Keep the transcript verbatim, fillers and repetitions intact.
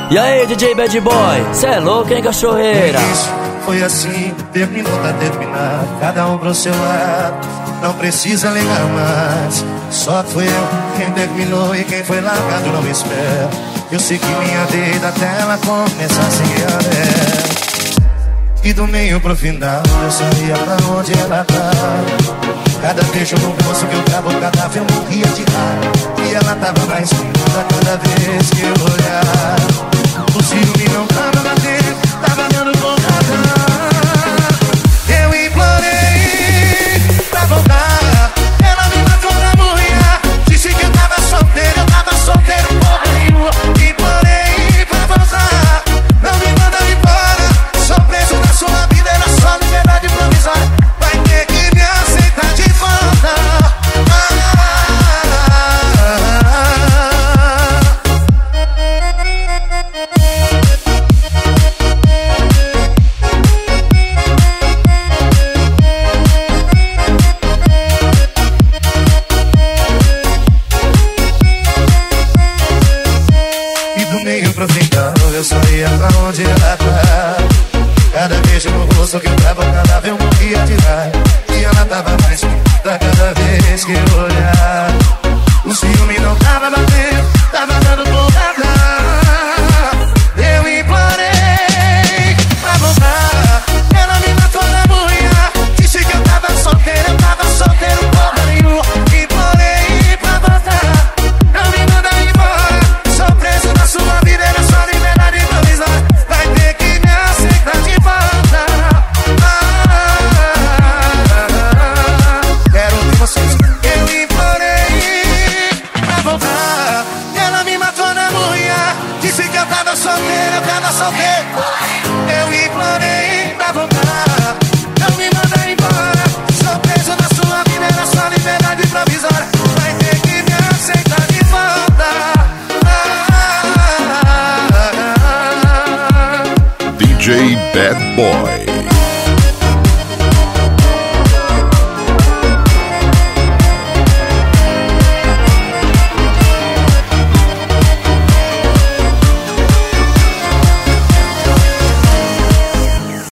E aí, D J Bad Boy, cê é louco, hein, cachorreira? Isso foi assim, terminou, tá terminado. Cada um pro seu lado, não precisa ligar mais. Só fui eu quem terminou e quem foi largado não me espera. Eu segui minha vida até ela começar a seguir a dela. E do meio pro final eu sabia pra onde ela tá. Cada beijo no rosto que eu travo o cadáver eu morria de raiva. E ela tava mais linda cada vez que eu olhava. O ciúme não tava batendo, tava dando porrada. Eu implorei pra voltar, ela me matou na mulher. Disse que eu tava solteiro, eu tava solteiro, porra nenhuma. Implorei pra voltar, não me manda embora. Sou preso na sua vida, era só liberdade provisória. Vai ter que me aceitar de volta. E do meio pro final eu só ia pra onde ela tá. Cada beijo no rosto que eu tava o cadáver eu morria de raiva. E ela tava mais linda cada vez que eu olhar. O ciúme não tava batendo, tava dando porrada. Eu implorei pra voltar, ela me matou na mulher. Disse que eu tava solteiro, eu tava solteiro, porra nenhuma. Implorei pra voltar, não me manda embora. Sou preso na sua vida, era só liberdade provisória. Vai ter que me aceitar de volta. Quero ouvir vocês. Eu implorei pra voltar, ela me matou na mulher. Disse que eu tava solteiro, eu tava solteiro. Eu implorei pra voltar, não me manda embora. Sou preso na sua vida, era só liberdade provisória. Vai ter que me aceitar de volta. D J Bad Boy.